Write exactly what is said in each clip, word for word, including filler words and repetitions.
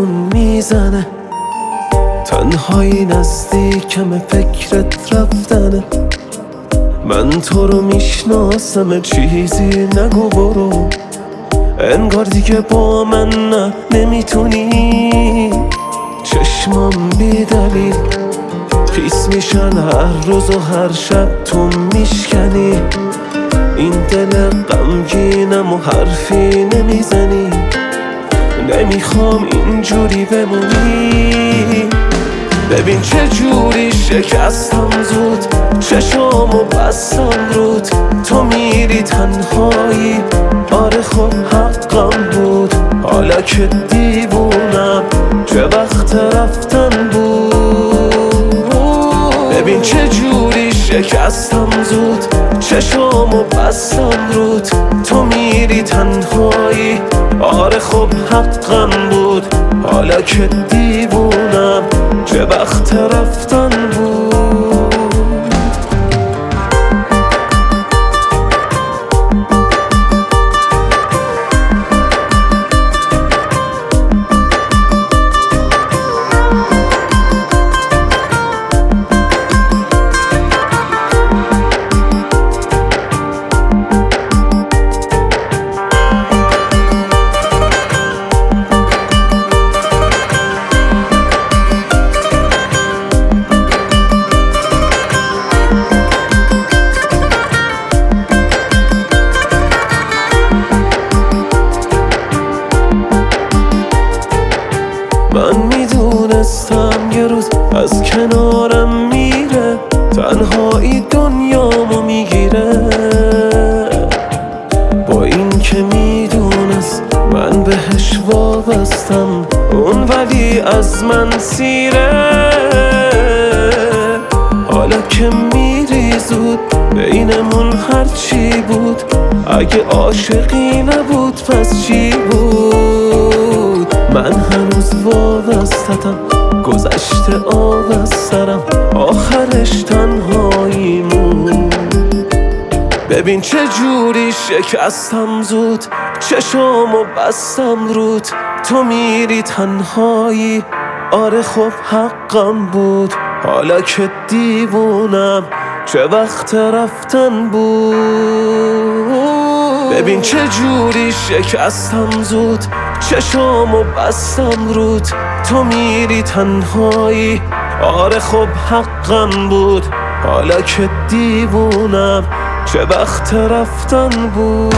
میزنه، تنهایی نزدیکم فکرت رفتنه. من تو رو میشناسم چیزی نگو برو، انگار دیگه با من نه نمیتونی. چشمام بی دلیل خیس میشن هر روز و هر شب تو میشکنی. این دل غمگینم و حرفی نمیزنی، نمیخوام اینجوری بمونی. ببین چه جوری شکستم زود، چشامو بستم رود. تو میری تنهایی، آره خب حقم بود. حالا که دیوونم چه وقت رفتن بود. ببین چه جوری شکستم زود، چشامو بستم رود. تو میری تنهایی، آره خب حقم بود. حالا که دیوونم چه وقت رفتن بود. من میدونستم یه روز از کنارم میره، تنهایی دنیامو میگیره. با این که میدونست من بهش وابستم، اون ولی از من سیره. حالا که میری زود بینمون هرچی بود، اگه عاشقی نبود پس چی بود؟ من هنوز وابستم، گذشته آب از سرم، آخرش تنهاییمون. ببین چه جوری شکستم زود، چشامو بستم رود. تو میری تنهایی، آره خب حقم بود. حالا که دیوونم چه وقت رفتن بود. ببین چه جوری شکستم زود، چشامو بستم رود. تو میری تنهایی، آره خب حقم بود. حالا که دیوونم چه وقت رفتن بود.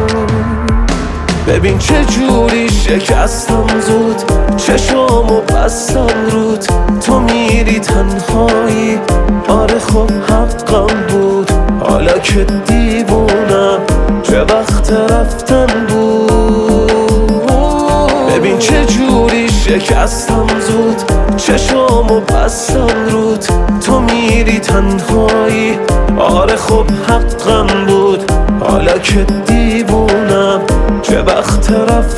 ببین چه جوری شکستم زود، چشامو بستم رود. تو میری تنهایی، آره خب حقم بود. حالا که دیوونم چه وقت رفتن بود. ببین چه جوری شکستم زود، چشامو بستم رود. تو میری تنهایی، آره خب حقم بود. حالا که دیوونم چه وقت رفتن